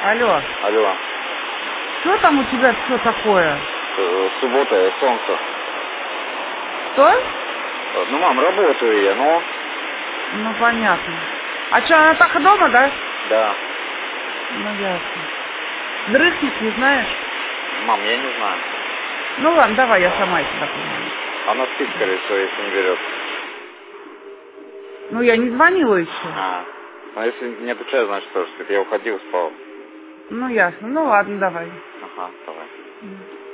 Алло. Алло. Что там у тебя все такое? Суббота, солнце. Что? Ну, мам, работаю я, но... Ну, понятно. А что, она так дома, да? Да. Ну, ясно. Дрыхнет, не знаешь? Мам, я не знаю. Ну, ладно, давай, я сама сюда позвоню. Она спит, скорее всего, если не берет. Ну, я не звонила еще. А если не отвечаю, значит тоже спит. Я уходил, спал. Ну, ясно. Ну, ладно, давай. Ага, давай.